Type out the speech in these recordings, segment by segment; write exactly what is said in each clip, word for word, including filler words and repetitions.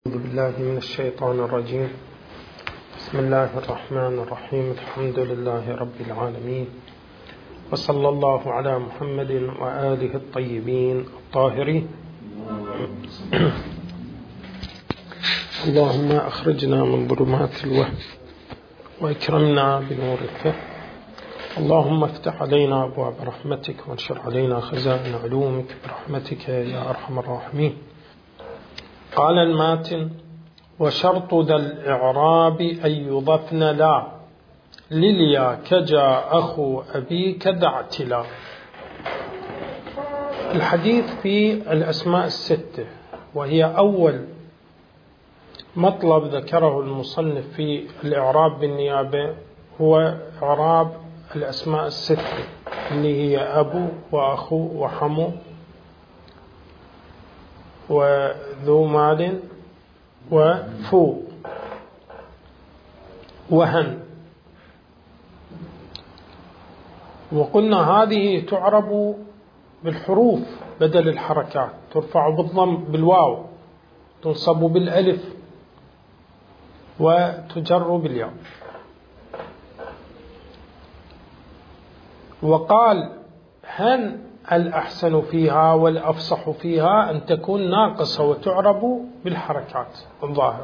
أعوذ بالله من الشيطان الرجيم. بسم الله الرحمن الرحيم. الحمد لله رب العالمين، وصلى الله على محمد وآله الطيبين الطاهرين. اللهم أخرجنا من ظلمات الوهم وأكرمنا بنور الفهم. اللهم افتح علينا أبواب رحمتك وانشر علينا خزائن علومك برحمتك يا أرحم الراحمين. قال الماتن: وشرط ذا الإعراب أن يضفن لا لليا كجا أخو أبيك دعت لا. الحديث في الأسماء الستة، وهي أول مطلب ذكره المصنف في الإعراب بالنيابة، هو إعراب الأسماء الستة اللي هي أبو وأخو وحمو وذو مال وفو وهن. وقلنا هذه تعرب بالحروف بدل الحركات، ترفع بالضم بالواو، تنصب بالألف، وتجر بالياء. وقال: هن الأحسن فيها والأفصح فيها أن تكون ناقصة وتعرب بالحركات الظاهر.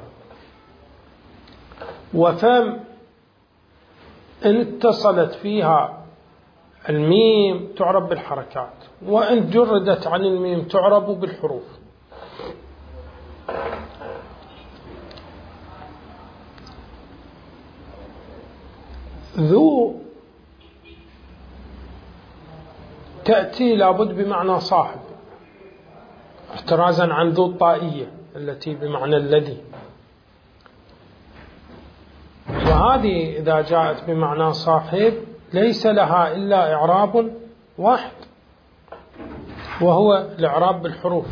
وفم إن اتصلت فيها الميم تعرب بالحركات، وإن جردت عن الميم تعرب بالحروف. ذو تأتي لابد بمعنى صاحب، احترازا عن ذو الطائية التي بمعنى الذي. وهذه إذا جاءت بمعنى صاحب ليس لها إلا إعراب واحد، وهو الإعراب بالحروف.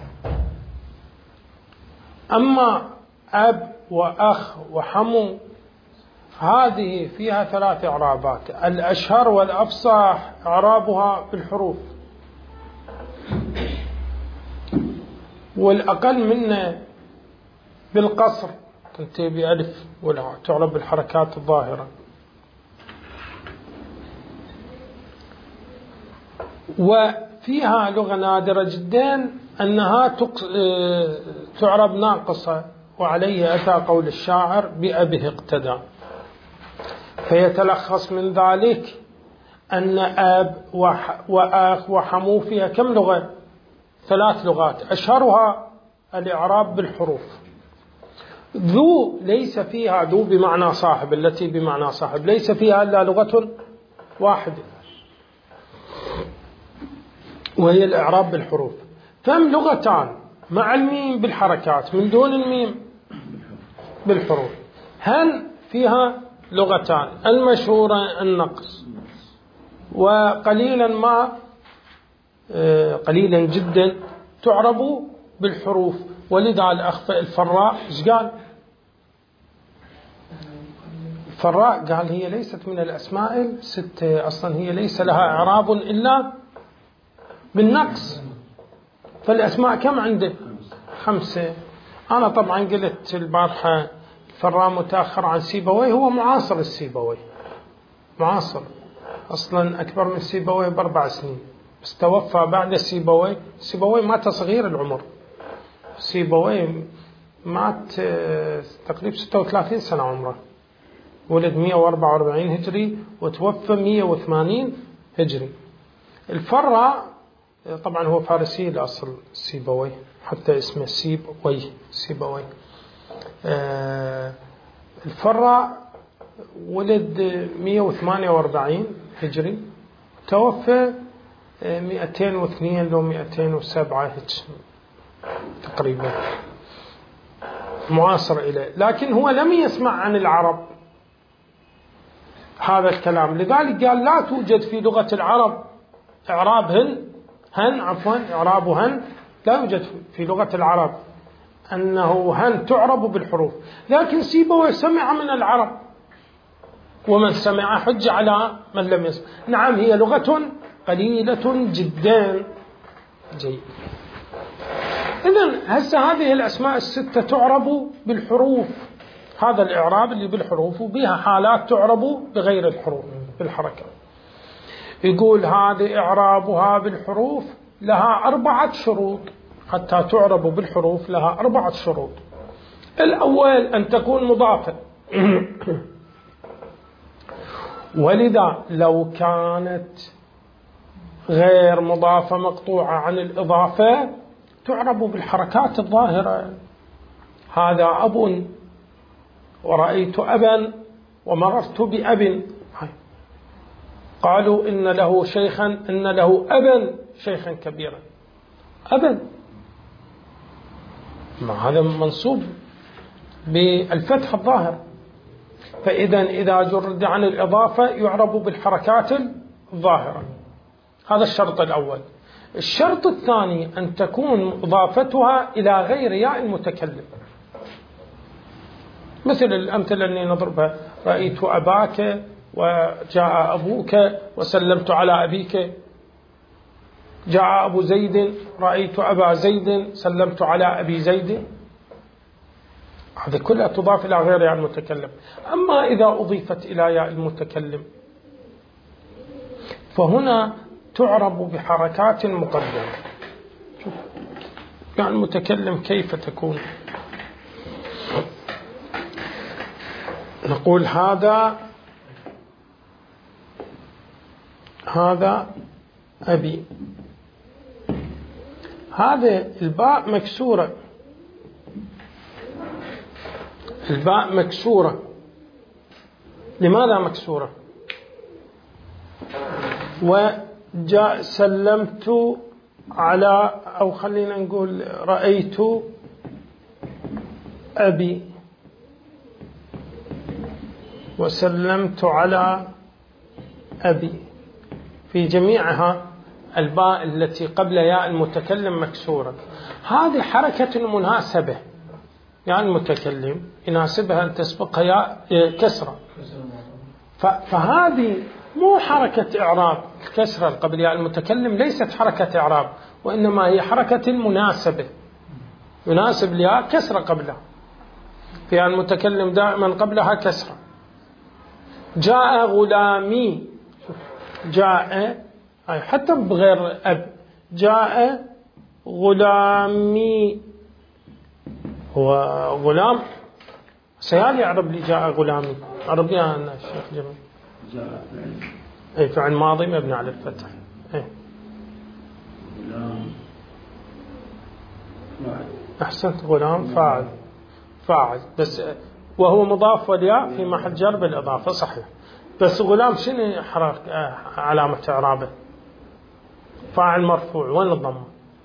أما أب وأخ وحمو هذه فيها ثلاث إعرابات، الأشهر والأفصح إعرابها بالحروف، والأقل منه بالقصر تنتهي بألف ولا تعرب بالحركات الظاهرة. وفيها لغة نادرة جدا أنها تعرب ناقصة، وعليه أتى قول الشاعر: بأبه اقتدى. فيتلخص من ذلك أن أب وأخ وحمو فيها كم لغة؟ ثلاث لغات، أشهرها الإعراب بالحروف. ذو ليس فيها، ذو بمعنى صاحب، التي بمعنى صاحب ليس فيها إلا لغة واحدة، وهي الإعراب بالحروف. فهم لغتان مع الميم بالحركات، من دون الميم بالحروف. هن فيها لغتان، المشهورة النقص، وقليلا ما قليلا جدا تعرب بالحروف. ولذا الأخ الفراء إيش قال؟ الفراء قال هي ليست من الأسماء الستة، أصلا هي ليس لها إعراب إلا بالنقص. فالأسماء كم عنده؟ خمسة. أنا طبعا قلت البارحة الفراء متأخر عن سيبويه، هو معاصر السيبويه، معاصر أصلا أكبر من سيبويه بأربع سنين، بس توفى بعد سيبويه. سيبويه مات صغير العمر، سيبويه مات تقريبا ستة وثلاثين سنة عمره، ولد مئة وأربعة وأربعين هجري وتوفى مئة وثمانين هجري. الفراء طبعا هو فارسي الأصل سيبويه، حتى اسمه سيبويه سيبويه. آه الفراء ولد مئة وثمانية وأربعين هجري، توفى مئتين واثنين لو مئتين وسبعة هجري تقريبا، معاصر إليه. لكن هو لم يسمع عن العرب هذا الكلام، لذلك قال: لا توجد في لغة العرب إعراب هن هن عفوا إعراب هن لا يوجد في لغة العرب أنه هن تعرب بالحروف. لكن سيبويه سمع من العرب، ومن سمع حج على من لم يسمع. نعم هي لغة قليلة جدا. جيد. إذن هسه هذه الأسماء الستة تعرب بالحروف، هذا الإعراب اللي بالحروف، وبها حالات تعرب بغير الحروف بالحركة. يقول هذه إعرابها بالحروف لها أربعة شروط، حتى تعرب بالحروف لها أربعة شروط. الأول أن تكون مضافة، ولذا لو كانت غير مضافة مقطوعة عن الإضافة تعرب بالحركات الظاهرة. هذا أب ورأيت أبا ومررت بأب، قالوا إن له شيخا، إن له أبا شيخا كبيرا، أبا ما هذا منصوب بالفتح الظاهر. فإذا إذا جرد عن الإضافة يعرب بالحركات الظاهرة. هذا الشرط الأول. الشرط الثاني أن تكون إضافتها إلى غير ياء المتكلم، مثل الأمثلة اللي نضربها: رأيت أباك وجاء أبوك وسلمت على أبيك، جاء أبو زيد رأيت أبا زيد سلمت على أبي زيد. هذه كلها تضاف إلى غير ياء المتكلم. أما إذا أضيفت إلى ياء المتكلم فهنا تعرب بحركات مقدرة. شوف ياء المتكلم كيف تكون. نقول هذا هذا أبي، هذا الباء مكسورة، الباء مكسورة. لماذا مكسورة؟ وجاء سلمت على، أو خلينا نقول رأيت أبي وسلمت على أبي، في جميعها الباء التي قبل ياء المتكلم مكسورة. هذه حركة مناسبة، يعني المتكلم يناسبها أن تسبقها ياء كسرة، فهذه مو حركة إعراب. الكسرة قبل ياء المتكلم ليست حركة إعراب، وإنما هي حركة مناسبة، يناسب لياء كسرة قبلها. في ياء المتكلم دائما قبلها كسرة. جاء غلامي، جاء حتى بغير أب، جاء غلامي، هو غلام سيال يعرب لي جاء غلامي، عرب لي أنا الشيخ جميل. جاء أي فعل ماضي مبني على الفتح. أي غلام أحسنت، غلام فاعل، فاعل بس وهو مضاف والياء في محل جر بالإضافة، صحيح. بس غلام شنو حرك علامة إعرابه؟ فاعل مرفوع، وين الضمة؟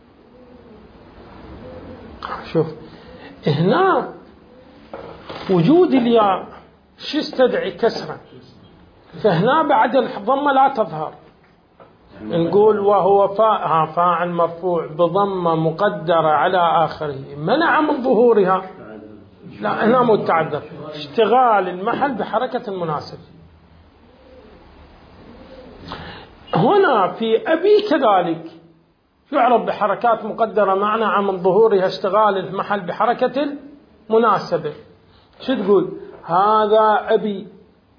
شوف هنا وجود الياء شو استدعي؟ كسرة، فهنا بعد الضمة لا تظهر. نقول وهو فاعل مرفوع بضمة مقدرة على آخره منع من ظهورها، لا هنا متعذر، اشتغال المحل بحركة مناسبة. هنا في أبي كذلك يعرب بحركات مقدرة معنى من ظهورها اشتغال المحل بحركة مناسبة. شو تقول؟ هذا أبي،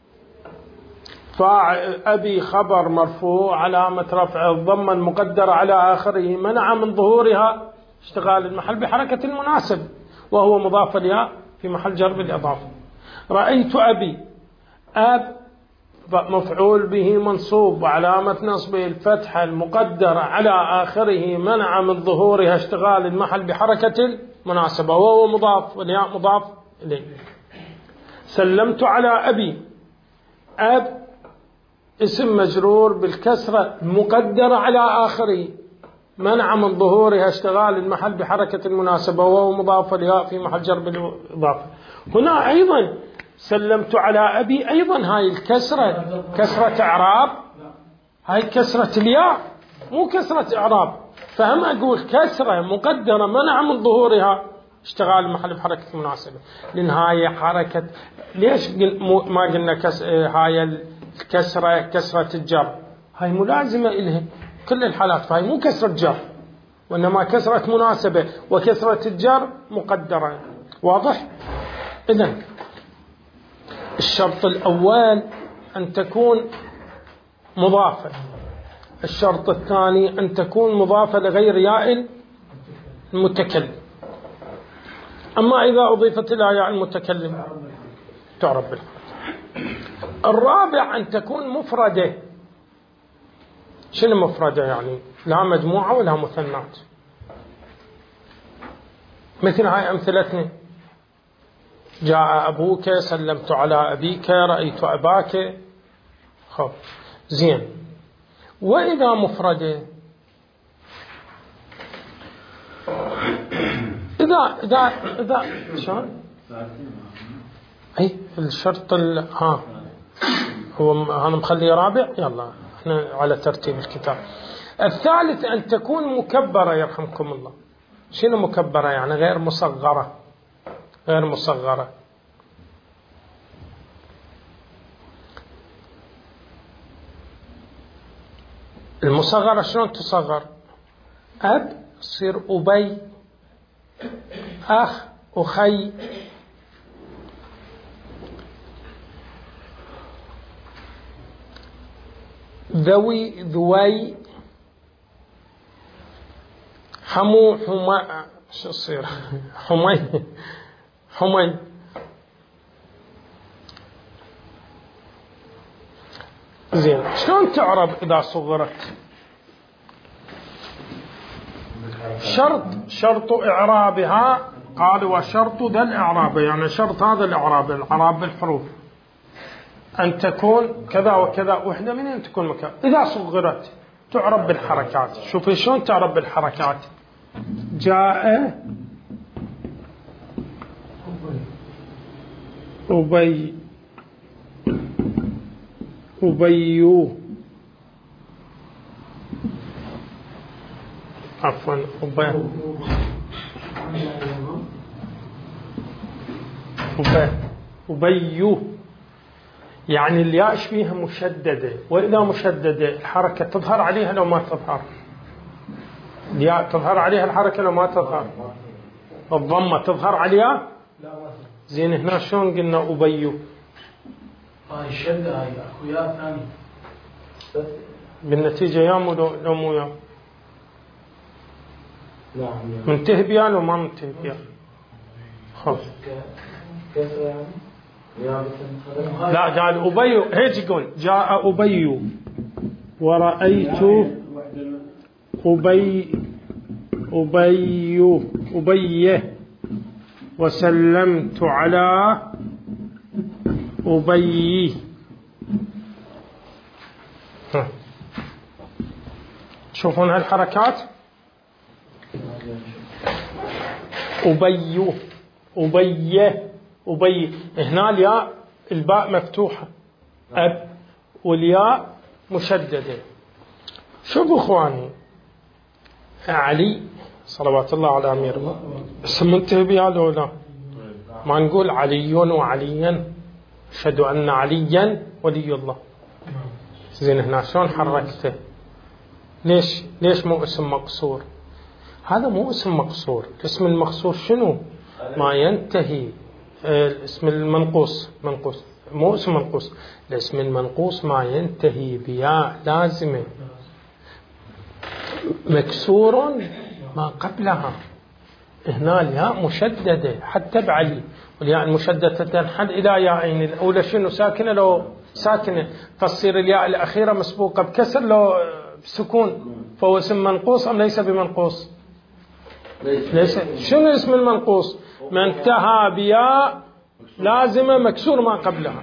فأبي خبر مرفوع علامة رفع الضمة المقدرة على آخره منع من ظهورها اشتغال المحل بحركة مناسبة، وهو مضاف الياء في محل جر بالإضافة. رأيت أبي، أب مفعول به منصوب وعلامة نصبه الفتحة المقدرة على آخره منع من ظهورها اشتغال المحل بحركة مناسبة، وهو مضاف والياء مضاف إليه. سلمت على أبي، أب اسم مجرور بالكسرة مقدرة على آخره منع من ظهورها اشتغال المحل بحركة مناسبة، وهو مضاف والياء في محل جر بالإضافة. هنا أيضا سلمت على أبي، أيضا هاي الكسرة كسرة إعراب، هاي كسرة الياء مو كسرة إعراب. فهم أقول كسرة مقدرة منع من ظهورها اشتغال المحل بحركة مناسبة، لأن هاي حركة. ليش ما قلنا كس... هاي الكسرة كسرة الجر؟ هاي ملازمة إلها كل الحالات، فهي مو كسرة جر، وإنما كسرة مناسبة وكسرة الجر مقدرة. واضح؟ إذن الشرط الأول أن تكون مضافة، الشرط الثاني أن تكون مضافة لغير ياء المتكلم. أما إذا أضيفت إلى ياء المتكلم تعرف بالفتح. الرابع أن تكون مفردة. شنو مفردة؟ يعني لا مجموعة ولا مثنات، مثل هاي أمثلتنا: جاء أبوك، سلمت على أبيك، رأيت أباك. خب زين. وإذا مفردة، إذا إذا إذا شلون؟ أي الشرط ال ها هو أنا مخليه رابع. يلا إحنا على ترتيب الكتاب. الثالث أن تكون مكبرة يرحمكم الله. شنو مكبرة؟ يعني غير مصغرة، غير مصغرة. المصغرة شلون تصغر؟ أب تصير أبي، أخ أخي، ذوي ذوي، حمو حما، شو يصير؟ حمي حمي. زين. شلون تعرب إذا صغرت؟ شرط شرط إعرابها قال وشرط ذا الإعراب، يعني شرط هذا الإعراب، الإعراب بالحروف، أن تكون كذا وكذا وحدة من أن تكون مكان. إذا صغرت تعرب بالحركات. شوفي شلون تعرب بالحركات. جاء أبي أبي عفوا أبي أبي أبي، يعني الياء فيها مشددة، وإذا مشددة الحركة تظهر عليها لو ما تظهر. الياء تظهر عليها الحركة لو ما تظهر. الضمة تظهر عليها. زين. هنا شلون قلنا أبي؟ هاي الشدة هاي أكو ياء ثاني بالنتيجة يا مو لو مو يا منتهي بيا لو ما منتهي بيا. خلاص. لا قال أبي، هيك يقول جاء أبي ورأيت أبي أبي أبي وسلمت على أبي. تشوفون هالحركات؟ أبي أبي أبي. هنا الياء الباء مفتوحة أب، والياء مشددة. شوفوا إخواني، علي صلوات الله على أمير اسم منتهي بها لو لا؟ ما نقول علي وعليا، أشهد أن عليا ولي الله. زين. هنا شلون حركته؟ ليش ليش مو اسم مقصور؟ هذا مو اسم مقصور. الاسم المقصور شنو؟ ما ينتهي. الاسم المنقوص منقوص مو اسم منقوص. الاسم المنقوص ما ينتهي بياء لازمة مكسور ما قبلها. هنا الياء مشددة حتى بعلي، والياء المشددة تنحل إلى ياءين. الأولى شنو؟ ساكنة لو ساكنة، فتصير الياء الأخيرة مسبوقة بكسر لو بسكون، فهو اسم منقوص أم ليس بمنقوص؟ ليس. شنو اسم المنقوص؟ ما انتهى بياء لازمة مكسور ما قبلها.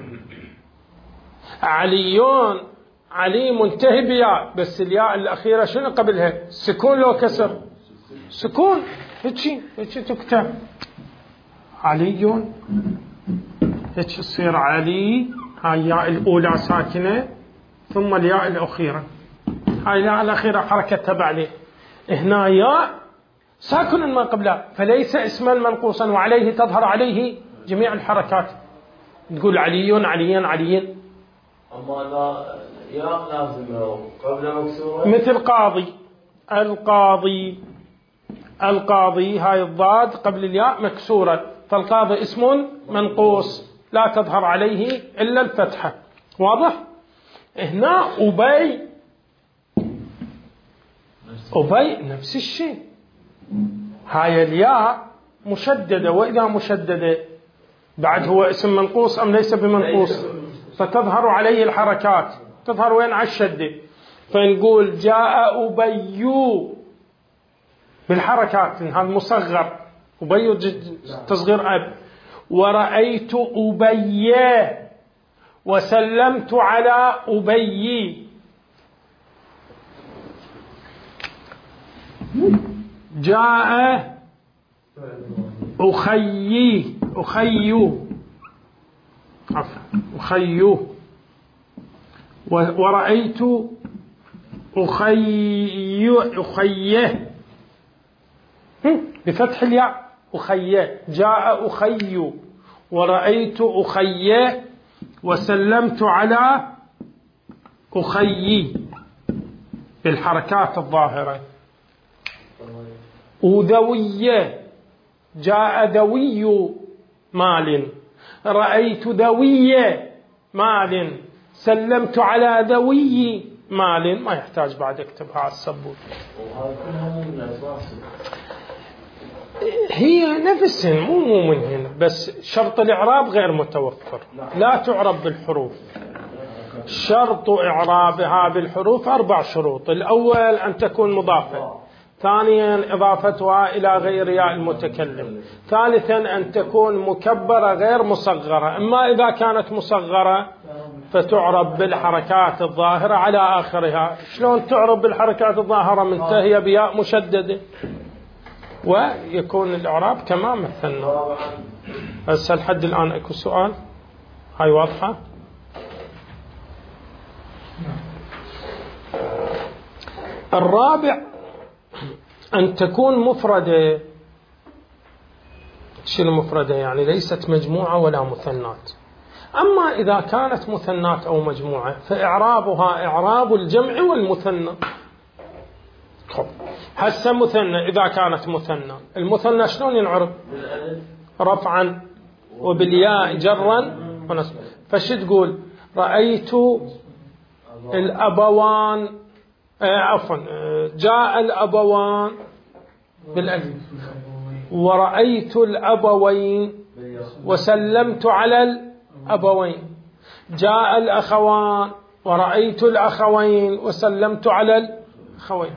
عليون، علي منتهي بياء، بس الياء الأخيرة شنو قبلها؟ سكون لو كسر؟ سكون. هيك هيك تكتب علي، هيك تصير علي. هاي الياء الأولى ساكنة ثم الياء الأخيرة، هاي الياء الأخيرة حركة تبع عليه. هنا ياء ساكن ما قبلها، فليس اسما منقوصا، وعليه تظهر عليه جميع الحركات. تقول علي عليا عليا. أما لا ياء لازمة قبل مكسورة، مثل قاضي، القاضي القاضي، هاي الضاد قبل الياء مكسورة، فالقاضي اسم منقوص لا تظهر عليه إلا الفتحة. واضح؟ هنا أبي، أبي نفس الشيء، هاي الياء مشددة، وإذا مشددة بعد هو اسم منقوص أم ليس بمنقوص؟ فتظهر عليه الحركات، تظهر وين؟ على الشدة. فنقول جاء أبي بالحركات، هذا مصغر، أبي تصغير أب. ورأيت أبي وسلمت على أبي. جاء أخي، أخي أخي. ورأيت أخي، أخيه بفتح الياء، أخيه. جاء أخي ورأيت أخيه وسلمت على أخي بالحركات الظاهرة. وذويه، جاء ذوي مال، رأيت ذوي مال، سلمت على ذوي مال. ما يحتاج بعد اكتبها على السبورة. هي نفسها مو مو من هنا، بس شرط الإعراب غير متوفر، لا تعرب بالحروف. شرط إعرابها بالحروف أربع شروط. الأول أن تكون مضافة، ثانيا إضافتها إلى غير ياء المتكلم، ثالثا أن تكون مكبرة غير مصغرة. أما إذا كانت مصغرة فتعرب بالحركات الظاهرة على آخرها. شلون تعرب بالحركات الظاهرة؟ منتهية بياء مشددة، ويكون الإعراب كما مثلنا. بس لحد الآن أكو سؤال؟ هاي واضحة؟ الرابع أن تكون مفردة. شنو مفردة؟ يعني ليست مجموعة ولا مثنات. أما إذا كانت مثنات أو مجموعة فإعرابها إعراب الجمع والمثنى. هسه مثنى، إذا كانت مثنى، المثنى شلون ينعرب؟ رفعا وبالياء جرا ونصبا. فش تقول؟ رأيت الأبوان، عفوا جاء الأبوان بالألف، ورأيت الأبوين وسلمت على الأبوين. جاء الأخوان ورأيت الأخوين وسلمت على الأخوين.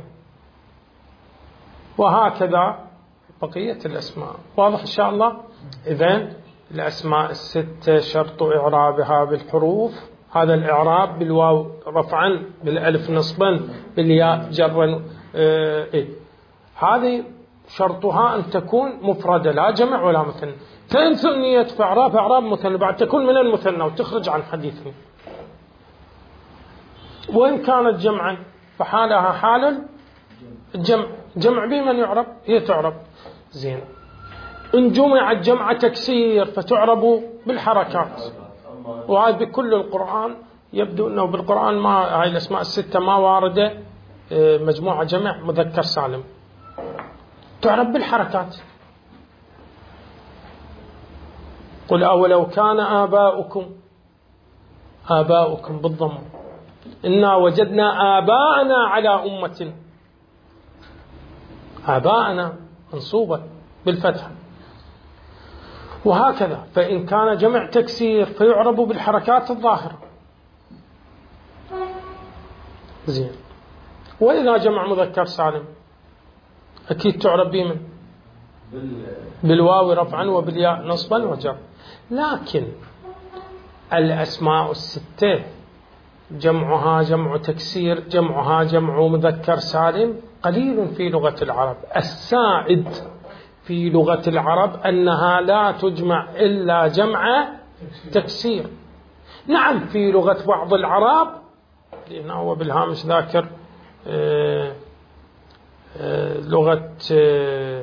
وهكذا بقية الأسماء. واضح إن شاء الله؟ إذن الأسماء الستة شرط إعرابها بالحروف، هذا الإعراب بالواو رفعا، بالألف نصبا، بالياء جرا. آه إيه؟ هذه شرطها أن تكون مفردة لا جمع ولا مثنى. ثاني ثنية في إعراب إعراب مثنى بعد تكون من المثنى وتخرج عن حديثنا. وإن كانت جمعا فحالها حال الجمع. جمع بمن يعرب؟ هي تعرب. زين. إن جمعت جمع تكسير فتعرب بالحركات. وهذا بكل القرآن يبدو أنه بالقرآن ما هاي الأسماء الستة ما واردة مجموعة جمع مذكر سالم، تعرب بالحركات. قل أولو كان آباؤكم، آباؤكم بالضم، إنا وجدنا آباءنا على أمة، آباءنا منصوبة بالفتح. وهكذا. فإن كان جمع تكسير فيعرب بالحركات الظاهرة. زين. وإذا جمع مذكر سالم أكيد تعرب بمن؟ بالواو رفعا وبالياء نصبا وجر. لكن الأسماء الستة جمعها جمع تكسير، جمعها جمع مذكر سالم قليل في لغة العرب. السائد في لغة العرب أنها لا تجمع إلا جمع تكسير. نعم في لغة بعض العرب، لأنه هو بالهامش ذاكر آه آه لغة آه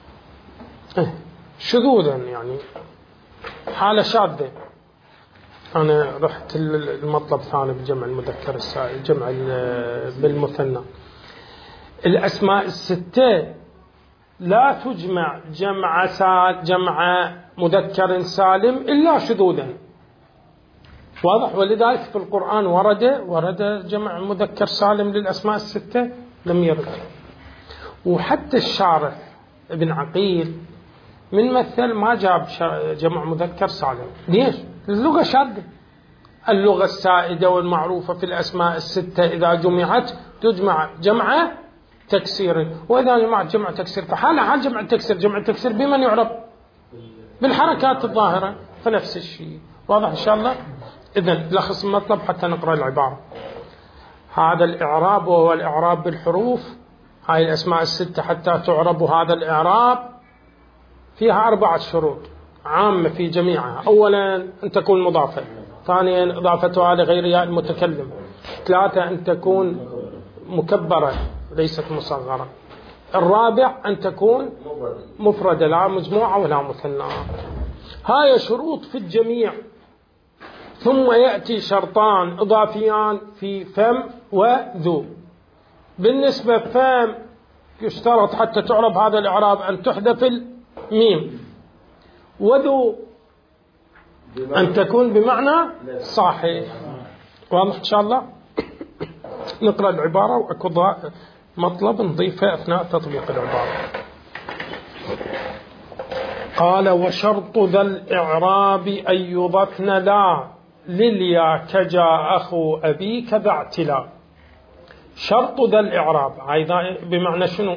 شذوذا، يعني حالة شاذة. أنا رحت المطلب ثاني بجمع المذكر السالم، جمع بالمثنى. الأسماء الستة لا تجمع جمع جمع مذكر سالم إلا شذوذا، واضح؟ ولذلك في القرآن ورد ورد جمع مذكر سالم للأسماء الستة لم يرد. وحتى الشارح ابن عقيل من مثل ما جاب جمع مذكر سالم. ليش؟ اللغة شاذة. اللغة السائدة والمعروفة في الأسماء الستة إذا جمعت تجمع جمع تكسير، وإذا جمعت جمع تكسير فحال حال جمع التكسير. جمع التكسير بمن يعرف؟ بالحركات الظاهرة، فنفس الشيء. واضح إن شاء الله؟ إذن لخص المطلب حتى نقرأ العبارة. هذا الإعراب وهو الإعراب بالحروف. هاي الأسماء الستة حتى تعرب هذا الإعراب فيها أربعة شروط عامة في جميعها. أولا أن تكون مضافة، ثانيا إضافتها لغير ياء المتكلم، ثلاثة أن تكون مكبرة ليست مصغرة، الرابع أن تكون مفردة لا مجموعة ولا مثنى. هاي شروط في الجميع. ثم يأتي شرطان إضافيان في فم وذو. بالنسبة فم يشترط حتى تعرب هذا الإعراب أن تحذف الميم، وذو أن تكون بمعنى صحيح. واضح إن شاء الله؟ نقرأ العبارة وأكو مطلب نضيفه أثناء تطبيق العبارة. قال: وشرط ذا الإعراب أن يضفن لا لليا كجا أخو أبي كذا اعتلا. شرط ذا الإعراب هذا بمعنى شنو؟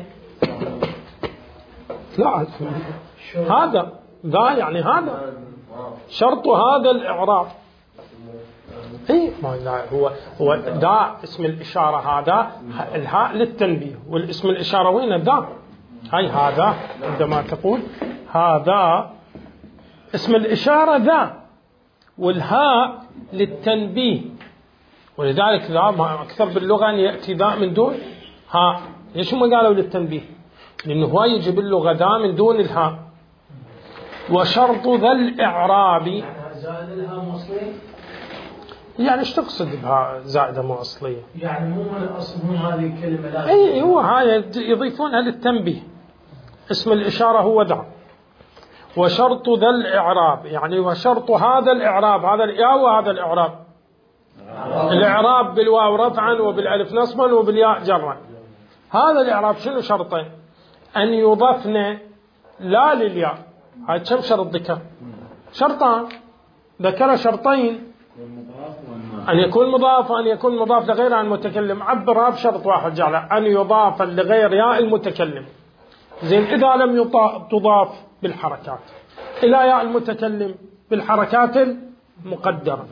لا هذا ذا يعني هذا شرط هذا الإعراب. إيه ما هو هو ذا اسم الإشارة، هذا الهاء للتنبيه، والاسم الإشارة وين ذا؟ هاي هذا عندما تقول هذا اسم الإشارة ذا، والهاء للتنبيه، ولذلك ذا ما أكثر باللغة أن يأتي ذا من دون هاء. ليش هم قالوا للتنبيه؟ لأنه هو يجي باللغة ذا من دون الهاء. وشرط ذا الإعراب زائد الهاء مصلي، يعني ايش تقصد بها زائدة مو أصلية؟ يعني مو من الأصل، مو هذه الكلمة لا. أي هو هاي يضيفونها للتنبيه. اسم الإشارة هو ذا. وشرط ذا الإعراب يعني وشرط هذا الإعراب، هذا الياء وهذا الإعراب. الإعراب بالواو رفعا وبالألف نصبا وبالياء جرا. هذا الإعراب شنو شرطه؟ أن يضفن لا للياء. هاي كم شرط ذكر؟ شرطان، ذكر شرطين، أن يكون مضاف وأن يكون مضاف لغير عن المتكلم. عبرها بشرط واحد جعله أن يضاف لغير ياء المتكلم. زين إذا لم تضاف بالحركات إلى ياء المتكلم بالحركات المقدرة.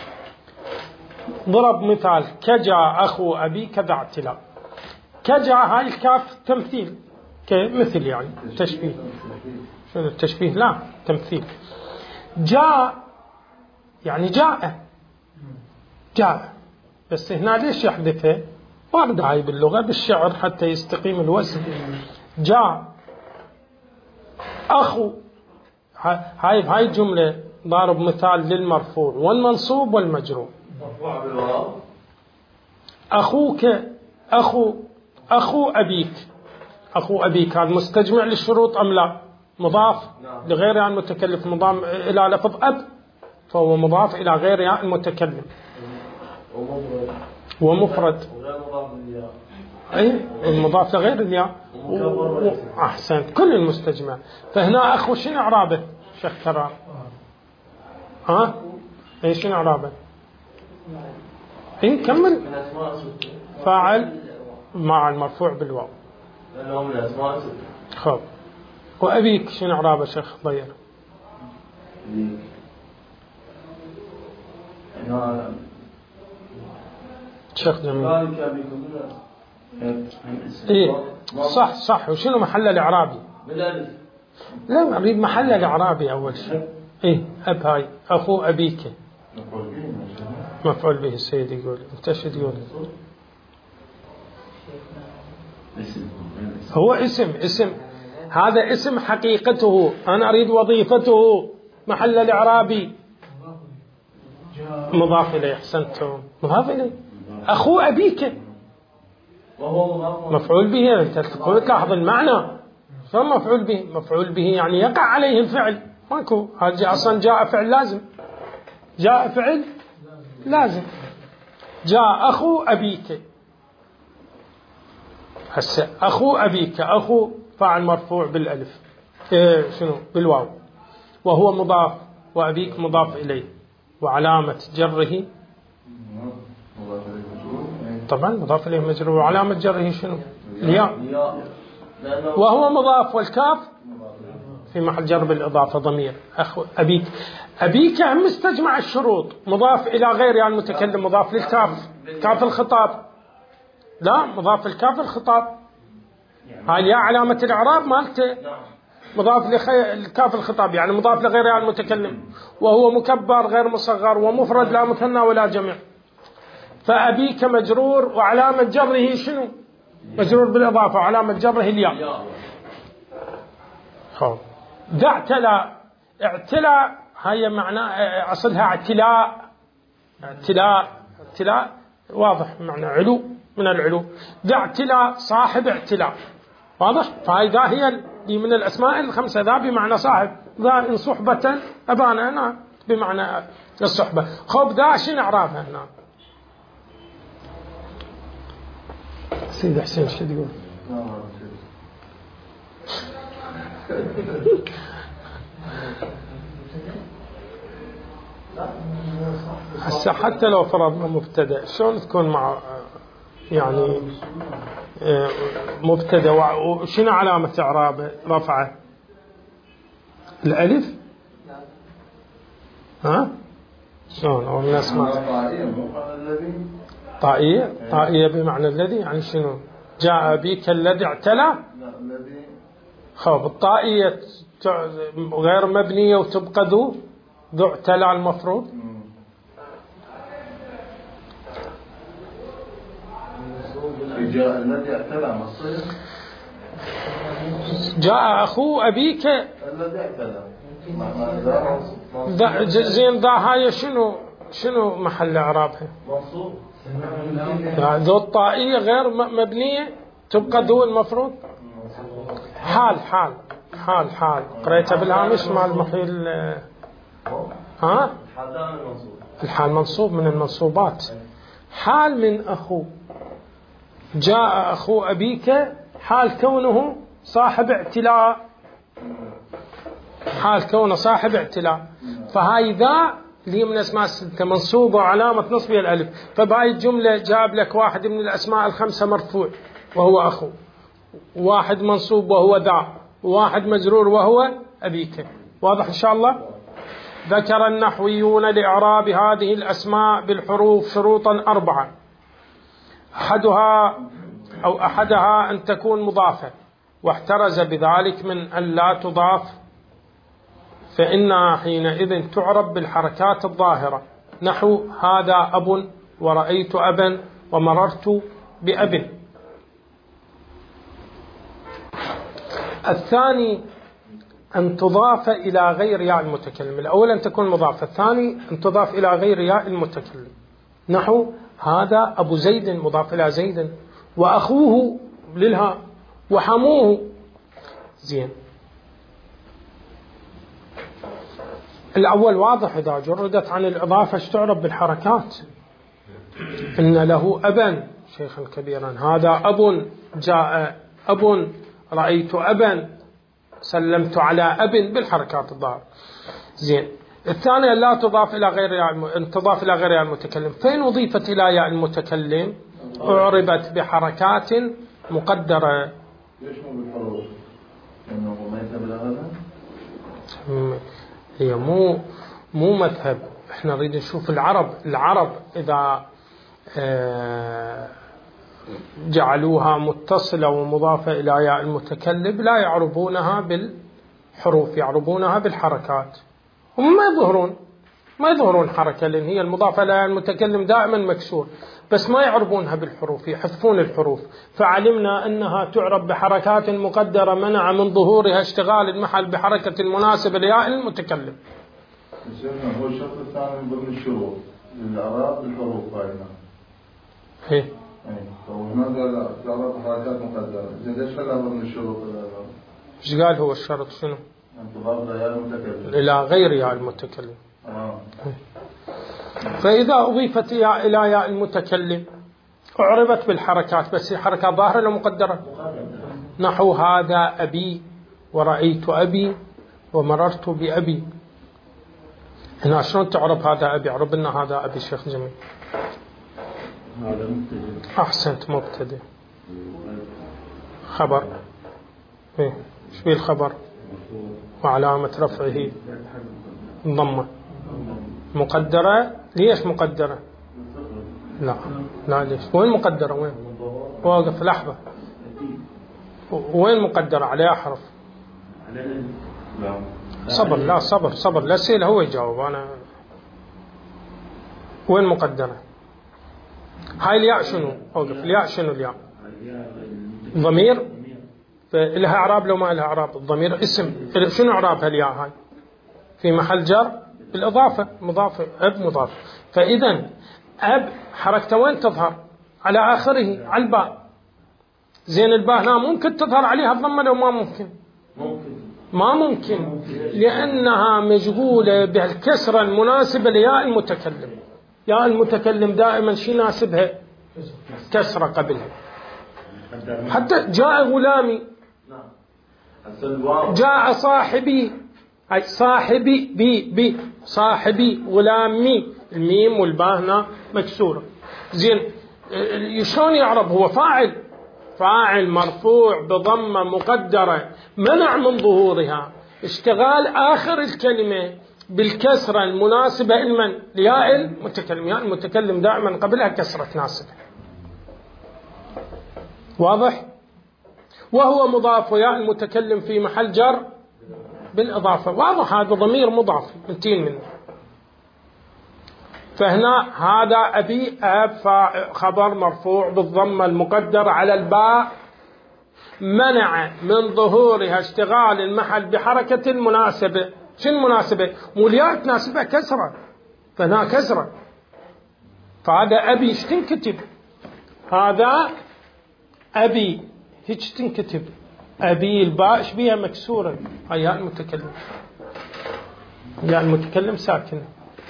ضرب مثال: كجا أخو أبي كذا اعتلا. كجا هاي الكاف تمثيل، كمثل يعني تشبيه. شنو التشبيه؟ لا تمثيل. جاء يعني جاء جاء، بس هنا ليش يحذفه؟ وارد هاي باللغة بالشعر حتى يستقيم الوزن. جاء أخو، هاي هاي جملة ضارب مثال للمرفوع والمنصوب والمجرور. مرفوع بالواو. أخوك أخو أخو أبيك. أخو أبيك هذا مستجمع للشروط أم لا؟ مضاف لغير عن المتكلم، مضاف إلى لفظ أب فهو مضاف إلى غير عن المتكلم. ومفرد أي المضاف لغير الياء. أحسن، كل المستجمع. فهنا أخو شنو إعرابه؟ شيخ كرار ها أي شنو إعرابه؟ إيه كمل. فاعل مع المرفوع بالواو. خب وأبيك شنو إعرابه شيخ ضير؟ شيخ جميل. إيه صح صح. وشنو محل الإعرابي؟ بالألف. لا أريد محل الإعرابي أول شيء. إيه أب هاي أخو أبيك مفعول به. السيد يقول أنت شو تقول؟ هو اسم اسم هذا اسم حقيقته، أنا أريد وظيفته محل الإعرابي. مضاف إليه. أحسنتم، مضاف إليه. أخو أبيك وهو مفعول به. أنت تقول تلاحظ المعنى، شو مفعول به؟ مفعول به يعني يقع عليه الفعل، ماكو هذا أصلا جاء فعل لازم، جاء فعل لازم. جاء أخو أبيك، هسه أخو أبيك، أخو فاعل مرفوع بالألف، إيه شنو بالواو، وهو مضاف، وأبيك مضاف إليه، وعلامة جره طبعا مضاف إليه مجرور، وعلامة جره شنو؟ الياء. وهو مضاف، والكاف في محل جر بالإضافة ضمير. أخو أبيك، أبيك مستجمع الشروط، مضاف إلى غير يعني المتكلم، مضاف للكاف، كاف الخطاب، لا مضاف الكاف الخطاب، هاي الياء علامة الإعراب مالته، مضاف للكاف الخطاب يعني مضاف لغير يعني المتكلم، وهو مكبر غير مصغر، ومفرد لا مثنى ولا جمع. فأبيك مجرور، وعلامة جره شنو؟ مجرور بالإضافة، وعلامة جره الياء. خب ذا اعتلى، اعتلى هي معنى أصلها اعتلاء، اعتلاء اعتلاء واضح معنى علو من العلو. ذا اعتلاء صاحب اعتلاء، واضح. فهذا هي اللي من الأسماء الخمسة، ذا بمعنى صاحب، ذا إن صحبة أبانا هنا بمعنى الصحبة. خب ذا شنو إعرابها هنا؟ سيد حسين شو تقول؟ هسه حتى لو فرضنا مبتدأ شلون تكون مع يعني مبتدأ، وشنو علامة إعرابه رفعه؟ الألف؟ ها؟ شلون أو الناس ما طائية؟ طائية بمعنى الذي، يعني شنو؟ جاء بك الذي اعتلى. خب الطائية غير مبنية وتبقى ذو ذو اعتلى المفروض. جاء الذي اعتلى مصير، جاء أخو أبيك الذي اعتلى زين. ذا هاي شنو شنو محل إعرابها؟ منصوب. ذو الطائية غير مبنية تبقى ذو المفروض. حال حال حال حال قريتها بالهامش مال محيل. ها الحال منصوب من المنصوبات. حال من أخو، جاء أخو أبيك حال كونه صاحب اعتلاء، حال كونه صاحب اعتلاء. فهاي ذا اللي من اسماء الستة منصوبة وعلامة نصبها الألف. فبهاي الجملة جاب لك واحد من الأسماء الخمسة مرفوع وهو أخو، واحد منصوب وهو ذا، وواحد مجرور وهو أبيك. واضح إن شاء الله؟ ذكر النحويون لإعراب هذه الأسماء بالحروف شروطا أربعة، أحدها أو أحدها أن تكون مضافة، واحترز بذلك من أن لا تضاف، فإنها حينئذ تعرب بالحركات الظاهرة، نحو هذا أب، ورأيت أبا، ومررت بأب. الثاني أن تضاف إلى غير ياء المتكلم. الأول أن تكون مضافة، الثاني أن تضاف إلى غير ياء المتكلم، نحو هذا أبو زيد مضاف إلى زيد، وأخوه للها، وحموه. زين الأول واضح، إذا جردت عن الإضافة تعرب بالحركات. إن له أبا شيخا كبيرا، هذا أب، جاء أب، رأيت أبا، سلمت على أب بالحركات الظاهرة. زين الثانية لا تضاف إلى غير ياء، تضاف إلى غير ياء المتكلم. فإن أضيفت إلى ياء المتكلم أعربت بحركات مقدرة. ليش مو بالحروف؟ لأنه ما يتبع هذا؟ هي مو مو مذهب، احنا نريد نشوف العرب. العرب إذا جعلوها متصلة ومضافة إلى ياء المتكلم لا يعربونها بالحروف، يعربونها بالحركات. هم ما يظهرون ما يظهرون حركة، لأن هي المضافة إلى ياء المتكلم دائما مكسور، بس ما يعربونها بالحروف، يحذفون الحروف. فعلمنا أنها تعرب بحركات مقدرة منع من ظهورها اشتغال المحل بحركة مناسبة لياء المتكلم. شيخنا هو الشرط الثاني من ضمن الشروط للإعراب بالحروف هاي. إيه. إيه. وهنا الإعراب حركات مقدرة. زين ليش خلاها ضمن الشروط الإعراب؟ إيش قال هو الشرط شنو؟ أن تضاف لياء المتكلم. إلى غير ياء المتكلم. آه. فإذا أضيفت ياء إلى ياء المتكلم أعربت بالحركات، بس هي حركة ظاهرة ولا مقدرة؟ نحو هذا أبي ورأيت أبي ومررت بأبي. هنا شلون تعرب هذا أبي؟ عرب لنا هذا أبي شيخ جميل. هذا مبتدئ. أحسنت، مبتدئ. خبر. إيه إيش بيه الخبر؟ وعلامة رفعه ضمة مقدرة. ليش مقدرة؟ لا لا ليش؟ وين مقدرة؟ وين؟ واقف لحظة. وين مقدرة؟ عليها حرف. صبر، لا صبر صبر، لا سيل هو يجاوب أنا. وين مقدرة؟ هاي الياء شنو؟ اوقف. الياء شنو الياء؟ ضمير. فلها اعراب لو ما لها اعراب؟ الضمير اسم. شنو اعرابها الياء هاي؟ في محل جر بالاضافه، مضاف اب مضاف. فاذا اب حركته وين تظهر؟ على اخره، على الباء. زين الباء هنا ممكن تظهر عليها الضمه لو ما ممكن؟ ممكن. ما ممكن، لانها مشغوله بالكسره المناسبه لياء المتكلم. ياء المتكلم دائما شي يناسبها؟ كسرة قبلها. حتى جاء غلامي، جاء صاحبي، أي صاحبي بي بي صاحبي غلامي، الميم والباء هنا مكسورة. زين شلون يعرب؟ هو فاعل، فاعل مرفوع بضمة مقدرة منع من ظهورها، اشتغال آخر الكلمة بالكسرة المناسبة لمن؟ لياء المتكلم. ياء المتكلم دائما قبلها كسرة تناسبه. واضح؟ وهو مضاف، وياء المتكلم في محل جر بالإضافة. واضح؟ هذا ضمير مضاف انتين منه. فهنا هذا أبي أب خبر مرفوع بالضمة المقدر على الباء منع من ظهورها اشتغال المحل بحركة المناسبة. شو المناسبة؟ والياء تناسبها كسرة، فهنا كسرة. فهذا أبي ايش تنكتب؟ هذا أبي هيك تنكتب. أبي الباء ايش بيها؟ مكسورة. هاي ياء المتكلم، ياء المتكلم ساكنة.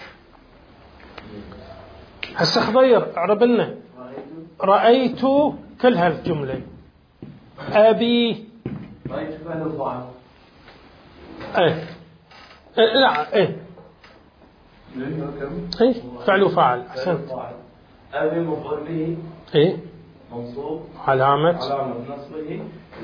هسه خضير اعرب لنا. رأيت كل هالجملة. أبي رأيت فعل فاعل. ايه لا ايه ايه فعل وفاعل. احسنت. أبي مفعول به ايه منصوب علامة علامة نصبه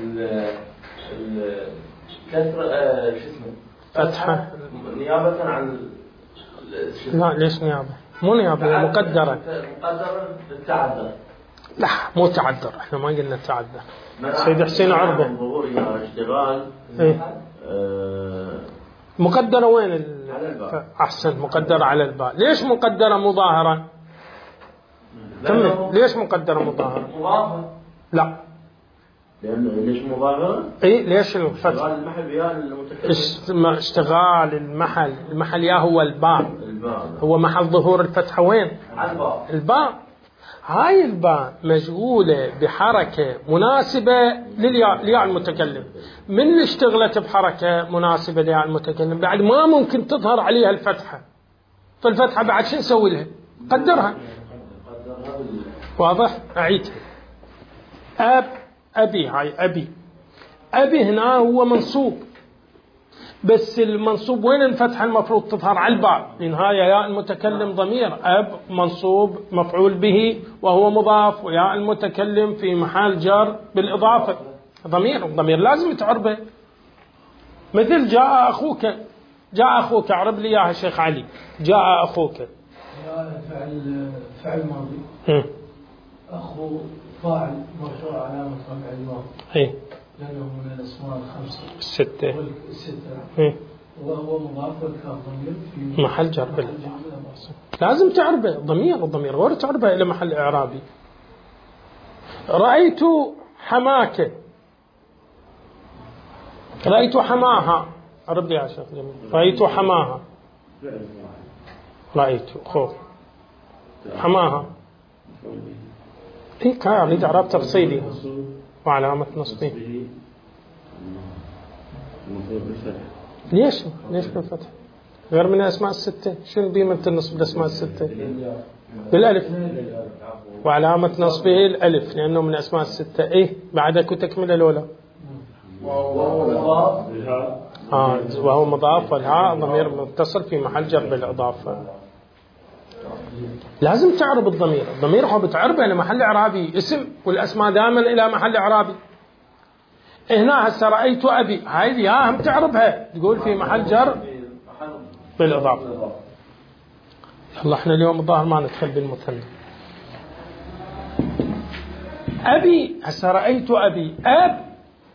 الكسر شو اسمه فتحة نيابة عن لا ليش نيابة؟ مو نيابة، مقدرة. مقدرة بالتعذر. لا مو تعذر، احنا ما قلنا تعذر. سيد حسين عربة ظهورها اشتغال ايه آه مقدرة وين ال... على الباء. أحسن، مقدرة على الباء. ليش مقدرة مظاهرة؟ كمل. ليش مقدرة مظاهرة؟ مضافة. لا لأن ليش مظاهرة؟ اي ليش الفتح؟ اشتغال المحل بيا المتكلم. اشتغال المحل، المحل يا هو الباء. الباء هو محل ظهور الفتحة وين؟ على الباء. الباء. هاي الباء مشغولة بحركة مناسبة للياء، لياء المتكلم. من اللي اشتغلت بحركة مناسبة لياء المتكلم بعد ما ممكن تظهر عليها الفتحة، فالفتحة بعد شو نسوي لها؟ قدرها. واضح؟ أعيد. أب أبي، هاي أبي. أبي هنا هو منصوب، بس المنصوب وين الفتحة المفروض تظهر؟ على الباء، لأن هاي ياء المتكلم ضمير. أب منصوب مفعول به وهو مضاف، وياء المتكلم في محل جر بالإضافة ضمير. الضمير لازم تعربه. مثل جاء أخوك، جاء أخوك اعرب لي إياها شيخ علي. جاء أخوك فعل فعل ماضي. هم. أخو فاعل مرفوع علامة رفع الواو إيه لأنه من الأسماء الخمسة الستة. الستة. إيه وهو مضاف والكاف ضمير في محل جر بالإضافة. لازم تعربه ضمير، الضمير غير تعربه إلى محل إعرابي. رأيت حماك، رأيت حماها. عرب لي يا شيخ جميل. رأيت حماها. رأيت خوف حماها إيه كان يريد إعراب تفصيلي وعلامة نصبه. ليش ليش بالفتح غير من الأسماء الستة؟ شنو قيمة النصب الأسماء الستة؟ بالألف، وعلامة نصبه الألف لأنه من الأسماء الستة. إيه بعدك وتكمل الأولى آه وهو مضاف والهاء ضمير متصل في محل جر بالإضافة. لازم تعرب الضمير، الضمير هو بتعربه لمحل إعرابي اسم، والأسماء دائما إلى محل إعرابي. هنا هسه رأيت أبي، هاي الياء هم تعربها تقول في محل جر بالإضافة. يلا احنا اليوم الظاهر ما ندخل بالمثنى. أبي هسه رأيت أبي، أب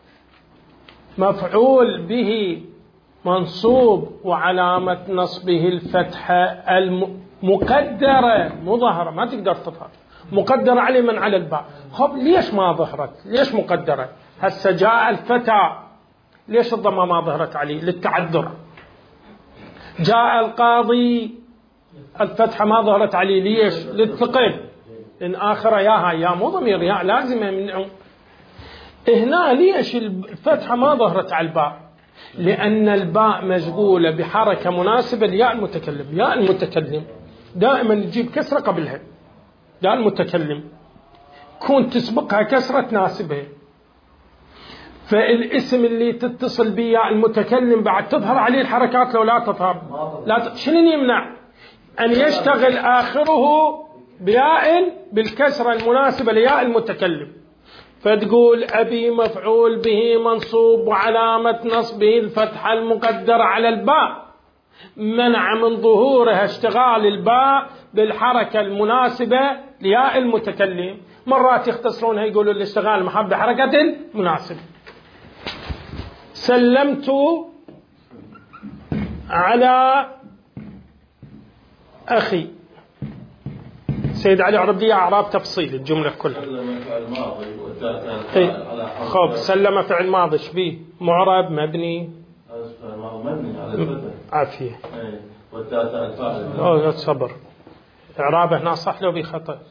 مفعول به منصوب وعلامة نصبه الفتحة المقدرة مو ظاهرة ما تقدر تظهر، مقدرة على من على الباء. خب ليش ما ظهرت؟ ليش مقدرة؟ هسه جاء الفتى ليش الضمة ما ظهرت عليه؟ للتعذر. جاء القاضي الفتحة ما ظهرت عليه ليش؟ للثقل، لأن آخر ياها يا مو ضمير يا لازمة من هنا. ليش الفتحة ما ظهرت على الباء؟ لأن الباء مشغولة بحركة مناسبة لياء المتكلم. ياء المتكلم دائما تجيب كسرة قبلها، ياء المتكلم كون تسبقها كسرة تناسبها، فالاسم اللي تتصل به ياء المتكلم بعد تظهر عليه الحركات لو لا تظهر لا ت... شنو يمنع أن يشتغل آخره بياء بالكسرة المناسبة لياء المتكلم. فتقول أبي مفعول به منصوب وعلامة نصبه الفتحة المقدرة على الباء، منع من ظهورها اشتغال الباء بالحركة المناسبة لياء المتكلم. مرات يختصرونها يقولوا الاشتغال محب بحركة مناسبة. سلمت على أخي، سيد علي عرب لي أعراب تفصيل الجملة كلها. إيه؟ خب سلم فعل ماضي شبيه معرب مبني عافية أوه صبر. إعرابه هنا صح له بخطأ،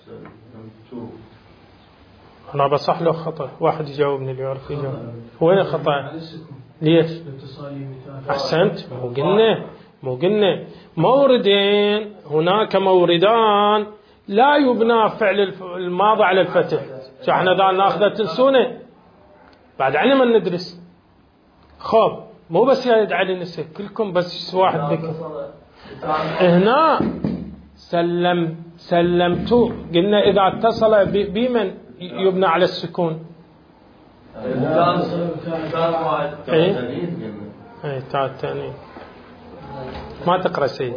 أنا بصح له خطأ. واحد يجاوبني اللي يعرف يجاوب وين الخطأ؟ ليش؟ أحسنت. مو قلنا مو قلنا موردين، هناك موردان لا يبنى فعل الماضي على الفتح. احنا ذا ناخذه تنسونه بعد عنا ما ندرس. خب مو بس يا يدعي لنسى كلكم بس واحد بك هنا. سلم سلمت قلنا إذا اتصل بمن يبنى على السكون. ايه ايه تاء التأنيث. ما تقرأ سيد؟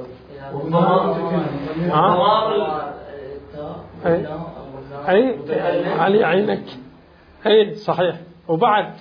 ها؟ اي اي علي عينك. اي صحيح. وبعد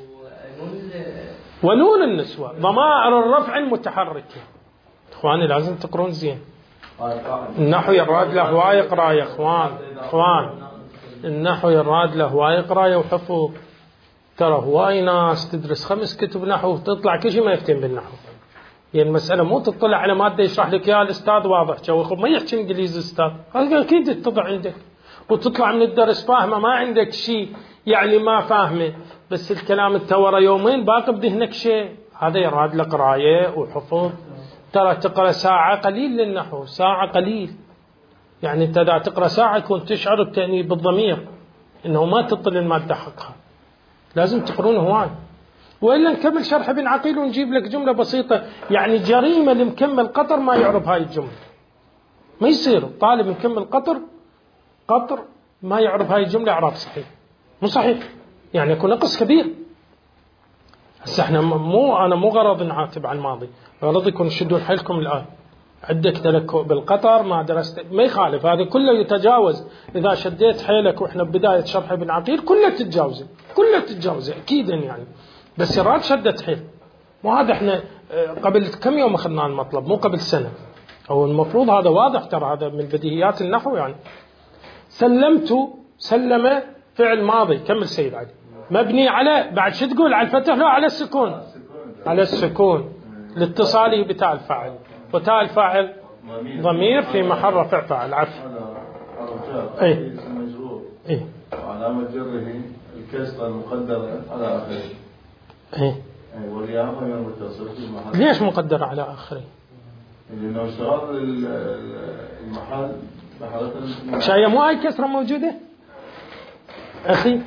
ونون النسوة ضمائر الرفع المتحركة. اخواني لازم تقرون زين النحو، يراد له هواي يقرأ يا اخوان. اخوان النحو يراد له هواي يقرأ وحفظ. ترى هواي ناس تدرس خمس كتب نحو وتطلع كل شيء ما يفتهم بالنحو. يعني المسألة مو تطلع على مادة يشرح لك يا الأستاذ واضح جو ما يحكي إنجليزي أستاذ، هذا أكيد تطلع عندك وتطلع من الدرس فاهمة، ما عندك شيء يعني ما فاهمه، بس الكلام التورى يومين باقي بذهنك شيء. هذا يراد لك قراية وحفظ. ترى تقرأ ساعة قليل للنحو، ساعة قليل. يعني أنت إذا تقرأ ساعة كنت تشعر بتأنيب بالضمير إنه ما تطل المادة حقها. لازم تقرون هواي وإلا نكمل شرح ابن عقيل ونجيب لك جملة بسيطة. يعني جريمة لمكمل قطر ما يعرف هاي الجملة، ما يصير طالب مكمل قطر قطر ما يعرف هاي الجملة إعراب صحيح. مو صحيح يعني يكون نقص كبير. هسه احنا مو أنا مو غرض نعاتب على الماضي، غرضكم تشدون حيلكم الآن. عندك تلك بالقطر ما درست ما يخالف، هذا كله يتجاوز. إذا شديت حيلك وإحنا بداية شرح ابن عقيل كله تتجاوزه كله تتجاوزه أكيدا يعني، بس يراد شدت حيل. وهذا احنا قبل كم يوم أخذنا المطلب مو قبل سنة، أو المفروض هذا واضح. ترى هذا من بديهيات النحو. يعني سلمت سلم فعل ماضي كمل سيد علي مبني على بعد شو تقول على الفتح لا على السكون على السكون لاتصاله بتاع الفاعل. وتاء الفاعل ضمير في محل رفع فاعل. عفوا. اي اي وعلامة جره الكسرة المقدرة على آخره. اي والياء غير متصل في المحل. ليش مقدرة على آخره؟ لأنه اشتغل المحل بحركة. شاية مو هاي كسرة موجودة أخي؟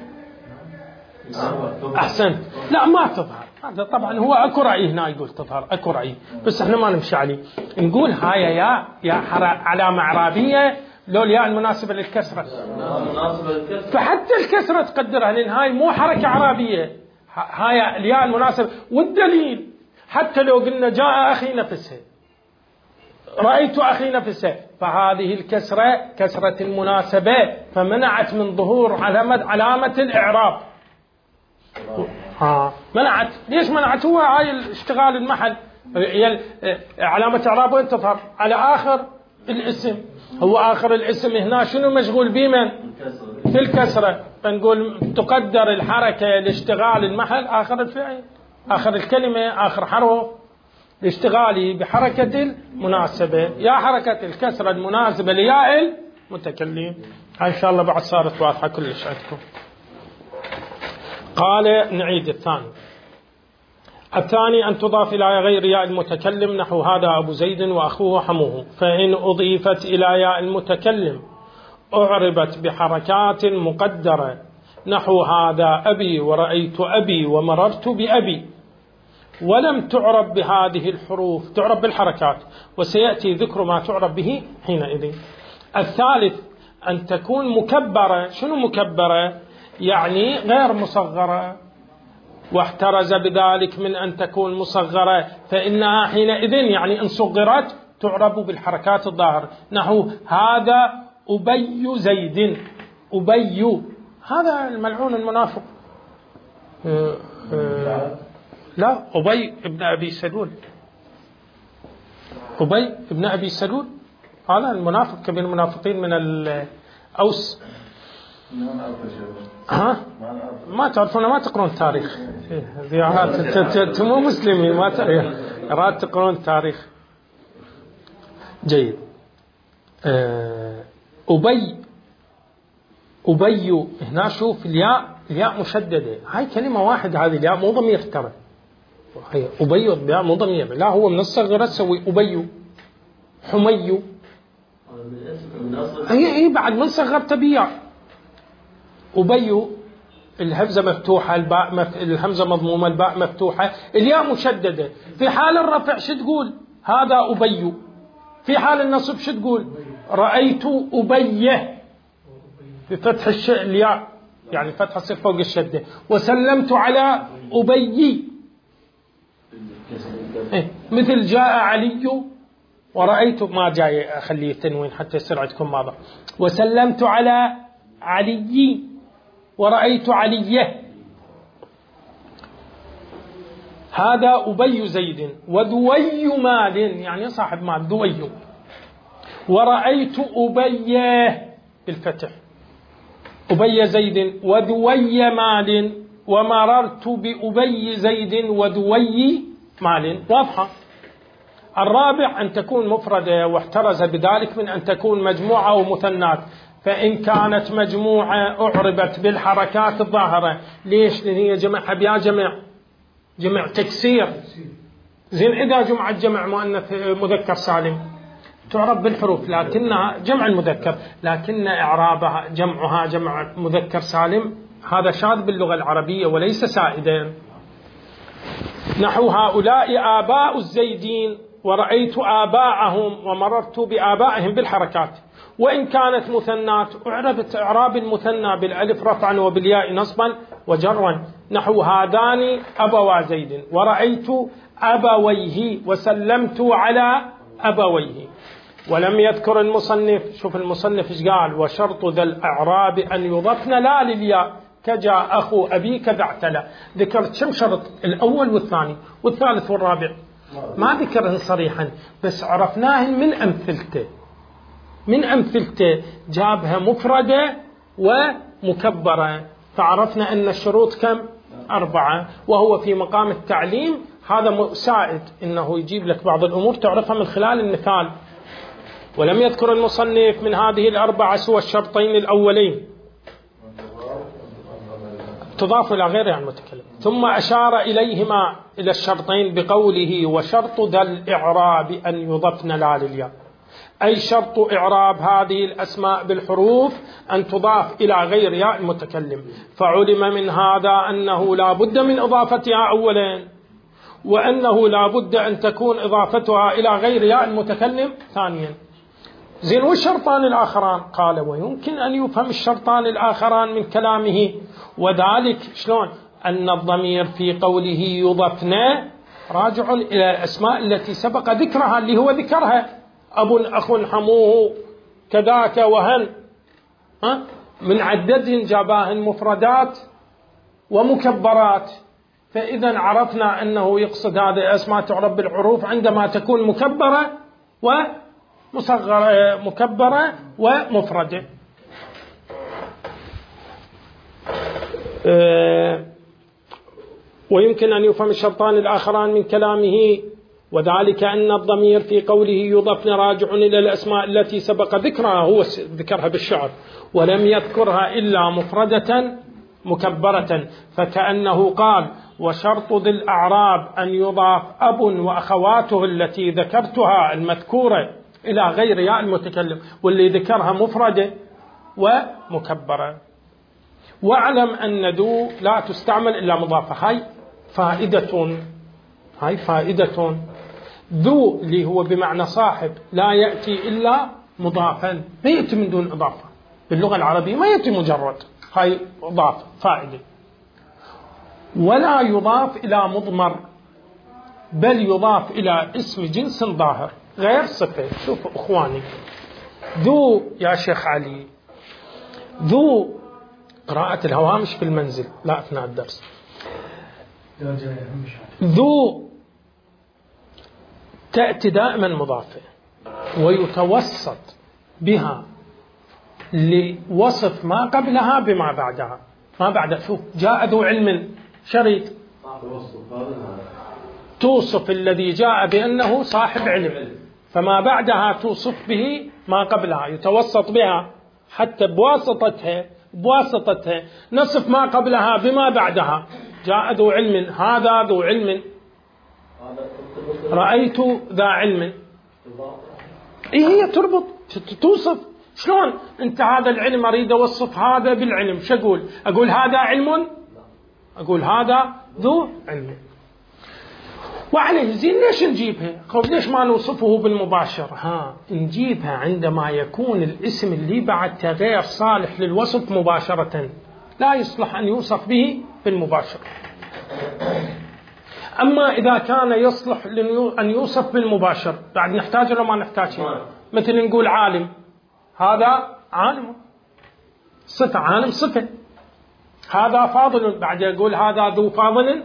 أحسنت. لا ما تظهر. هذا طبعا هو أكو رأي هنا يقول تظهر، أكو رأي بس احنا ما نمشي عليه. نقول هاي يا يا علامة إعرابية لو الياء المناسبة للكسرة. فحتى الكسرة تقدرها لأن هاي مو حركة إعرابية، هاي الياء المناسبة. والدليل حتى لو قلنا جاء أخي نفسه، رأيت أخي نفسه، فهذه الكسرة كسرة المناسبة فمنعت من ظهور علامة علامة الإعراب. ها منعت. ليش منعت؟ هو هاي اشتغال المحل، علامة إعراب وين تظهر؟ على آخر الاسم. هو آخر الاسم هنا شنو مشغول به؟ من؟ في الكسرة. فنقول تقدر الحركة لاشتغال المحل آخر الفعل، آخر الكلمة، آخر حرف لاشتغالي بحركة المناسبة، يا حركة الكسرة المناسبة لياء المتكلم. إن شاء الله بعد صارت واضحة كلش عندكم. قال نعيد الثاني. الثاني أن تضاف إلى غير ياء المتكلم نحو هذا أبو زيد وأخوه حموه، فإن أضيفت إلى ياء المتكلم أعربت بحركات مقدرة نحو هذا أبي ورأيت أبي ومررت بأبي، ولم تعرب بهذه الحروف، تعرب بالحركات، وسيأتي ذكر ما تعرب به حينئذ. الثالث أن تكون مكبرة. شنو مكبرة؟ يعني غير مصغرة، واحترز بذلك من أن تكون مصغرة، فإنها حينئذ يعني إن صغرت تعرب بالحركات الظاهرة نحو هذا أبي زيد. أبي هذا الملعون المنافق. أه أه لا أبي ابن أبي سلول. أبي ابن أبي سلول هذا المنافق كبير المنافقين من الأوس. ها ما تعرفون، ما تقرون تاريخ. انتم مو مسلمين، ما راد تقرون تاريخ. جيد. أبي أبي هنا شوف الياء، الياء مشددة. هاي كلمة واحدة، هذه الياء مو ضمير ترى. هي أبي الياء مو ضمير، لا هو من الصغيرة تسوي أبي حمي. هي هي بعد من صغرت بياء. أبي الهمزة مفتوحة، الباء مف... الهمزة مضمومة، الباء مفتوحة، الياء مشددة. في حال الرفع شو تقول؟ هذا أبي. في حال النصب شو تقول؟ رأيت أبيه بفتح الش... الياء يعني فتح تصير فوق الشدة. وسلمت على أبي إيه؟ مثل جاء علي ورأيت، ما جاي أخليه تنوين حتى يصير عندكم واضح. وسلمت على علي ورأيت عليه. هذا أبي زيد وذوي مال، يعني صاحب مال ذوي. ورأيت أبيه بالفتح، أبي زيد وذوي مال، ومررت بأبي زيد وذوي مال. واضحة. الرابع أن تكون مفردة، واحترز بذلك من أن تكون مجموعة أو مثنات. فإن كانت مجموعة أعربت بالحركات الظاهرة. ليش؟ لأن هي جمعها بيا جمع جمع تكسير. زين إذا جمع الجمع مؤنث مذكر سالم تعرب بالحروف، لكنها جمع المذكر، لكن إعرابها جمعها جمع مذكر سالم هذا شاذ باللغة العربية وليس سائدا. نحو هؤلاء آباء الزيدين ورأيت آباءهم ومررت بآبائهم بالحركات. وإن كانت مثنات أعربت إعراب المثنى بالألف رفعا وبالياء نصبا وجرا. نحو هذان أبوا زيد ورأيت أبويه وسلمت على أبويه. ولم يذكر المصنف، شوف المصنف إيش قال: وشرط ذا الأعراب أن يضفن لا للياء كجاء أخو أبي كذا اعتلى. ذكرت كم شرط؟ الأول والثاني والثالث والرابع، ما ذكرهن صريحا بس عرفناهن من أمثلته. من أمثلته جابها مفردة ومكبرة، فعرفنا أن الشروط كم؟ أربعة، وهو في مقام التعليم هذا سائد إنه يجيب لك بعض الأمور تعرفها من خلال المثال. ولم يذكر المصنف من هذه الأربعة سوى الشرطين الأولين تضاف إلى غير المتكلم، ثم أشار إليهما إلى الشرطين بقوله وشرط ذا الإعراب أن يضفن لا للياء، أي شرط إعراب هذه الأسماء بالحروف أن تضاف إلى غير ياء المتكلم. فعلم من هذا أنه لا بد من إضافتها أولا، وأنه لا بد أن تكون إضافتها إلى غير ياء المتكلم ثانيا. زين والشرطان الآخران؟ قال ويمكن أن يفهم الشرطان الآخران من كلامه، وذلك شلون؟ أن الضمير في قوله يضفنا راجع إلى الأسماء التي سبق ذكرها اللي هو ذكرها، أب أخ حموه كذاك وهن، ها؟ من عددهن جاباهن مفردات ومكبرات. فإذا عرفنا أنه يقصد هذه الأسماء تعرف بالحروف عندما تكون مكبرة ومصغرة، مكبرة ومفردة. أه ويمكن أن يفهم الشرطان الآخران من كلامه، وذلك أن الضمير في قوله يضفن راجع إلى الأسماء التي سبق ذكرها، هو ذكرها بالشعر ولم يذكرها إلا مفردة مكبرة، فكأنه قال وشرط ذي الأعراب أن يضاف أب وأخواته التي ذكرتها المذكورة إلى غير ياء المتكلم، واللي ذكرها مفردة ومكبرة. واعلم أن ذو لا تستعمل إلا مضافة. هاي فائدة، هاي فائدة. ذو اللي هو بمعنى صاحب لا يأتي إلا مضافا، ما يأتي من دون إضافة. باللغة العربية ما يأتي مجرد، هاي إضافة فائدة. ولا يضاف إلى مضمر، بل يضاف إلى اسم جنس ظاهر غير صفة. شوفوا أخواني، ذو يا شيخ علي، ذو قراءة الهوامش في المنزل لا أثناء الدرس. ذو تأتي دائما مضافة ويتوسط بها لوصف ما قبلها بما بعدها. ما بعد شوف جاء ذو علم شريط، توصف الذي جاء بأنه صاحب علم، فما بعدها توصف به ما قبلها، يتوسط بها حتى بواسطتها بواسطتها نصف ما قبلها بما بعدها. جاء ذو علم، هذا ذو علم، رأيت ذا علم. إيه هي تربط توصف. شلون أنت هذا العلم أريد أوصف هذا بالعلم، شو أقول؟ أقول هذا علم، أقول هذا ذو علم. وعليه زين ليش نجيبها؟ قول ليش ما نوصفه بالمباشر؟ ها نجيبها عندما يكون الاسم اللي بعدته غير صالح للوصف مباشرة، لا يصلح أن يوصف به بالمباشر. أما إذا كان يصلح أن يوصف بالمباشر بعد نحتاج ولا ما نحتاج؟ مثل نقول عالم، هذا عالم صفة، عالم صفة. هذا فاضل، بعد يقول هذا ذو فاضل.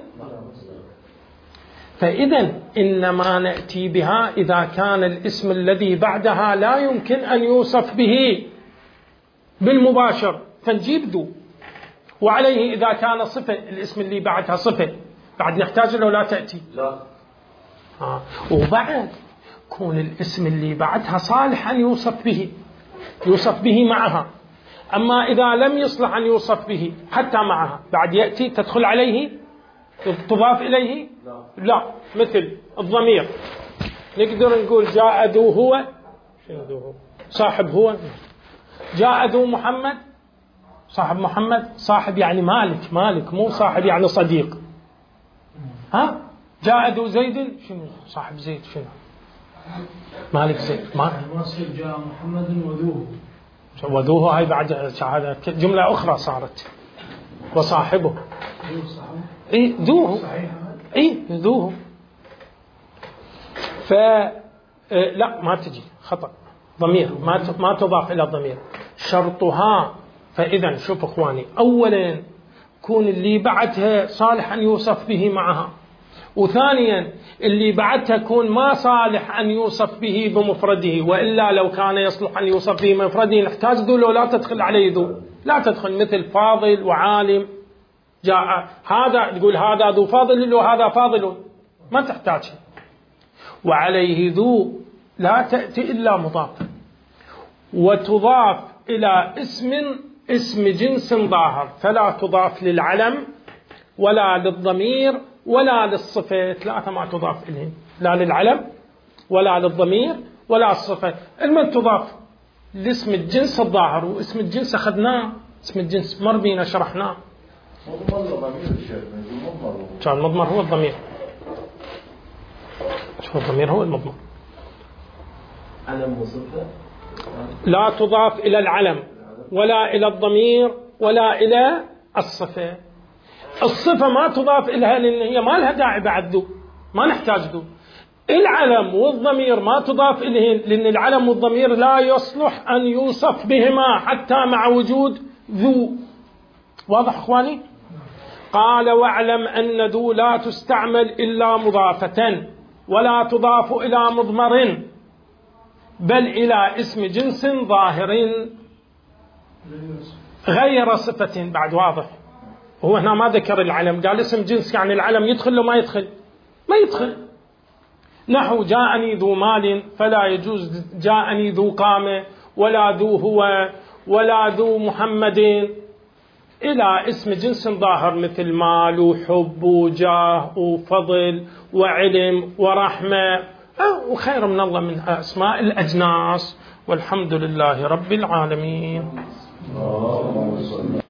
فإذا إنما نأتي بها إذا كان الاسم الذي بعدها لا يمكن أن يوصف به بالمباشر فنجيب ذو. وعليه إذا كان صفة، الاسم اللي بعدها صفة، بعد نحتاج له لا تأتي؟ لا. آه. وبعد كون الاسم اللي بعدها صالح أن يوصف به، يوصف به معها. أما إذا لم يصلح أن يوصف به حتى معها، بعد يأتي تدخل عليه، تضاف إليه؟ لا, لا. مثل الضمير نقدر نقول جاء ذو هو، شنو ذو هو؟ صاحب هو. جاء ذو محمد، صاحب محمد، صاحب يعني مالك، مالك مو صاحب يعني صديق. ها جاء ذو زيد، شنو صاحب زيد؟ شنو مالك زيد؟ ما المصرف جاء محمد وذوه، وذوه هاي بعد هذا جملة أخرى صارت. وصاحبه إيه ذوه، إيه ذوه. ف لا ما تجي خطأ، ضمير ما ما تضاف إلى الضمير. شرطها، فإذا شوف إخواني، أولا كون اللي بعدها صالح أن يوصف به معها، وثانيا اللي بعدها كون ما صالح أن يوصف به بمفرده، وإلا لو كان يصلح أن يوصف به بمفرده نحتاج ذو، لو لا تدخل عليه ذو، لا تدخل. مثل فاضل وعالم، جاء هذا تقول هذا ذو فاضل وهذا فاضل، ما تحتاج. وعليه ذو لا تأتي إلا مضافة، وتضاف إلى اسم اسم جنس ظاهر، فلا تضاف للعلم ولا للضمير ولا للصفة، ثلاثة ما تضاف إليه، لا للعلم ولا للضمير ولا الصفة. المن تضاف لاسم الجنس الظاهر، واسم الجنس أخذناه، اسم الجنس مر بينا شرحناه. كان المضمر هو الضمير، شو الضمير هو المضمر. علم وصفة لا تضاف إلى العلم ولا إلى الضمير ولا إلى الصفة. الصفة ما تضاف إليها لأن هي ما لها داعي بعد ذو، ما نحتاج ذو. العلم والضمير ما تضاف إليه لأن العلم والضمير لا يصلح أن يوصف بهما حتى مع وجود ذو. واضح أخواني؟ قال واعلم أن ذو لا تستعمل إلا مضافة ولا تضاف إلى مضمر بل إلى اسم جنس ظاهر غير صفة. بعد واضح، هو هنا ما ذكر العلم، قال اسم جنس، يعني العلم يدخل له ما يدخل؟ ما يدخل. نحو جاءني ذو مال فلا يجوز جاءني ذو قامة ولا ذو هو ولا ذو محمد، إلى اسم جنس ظاهر مثل مال وحب وجاه وفضل وعلم ورحمة وخير من الله من أسماء الأجناس. والحمد لله رب العالمين.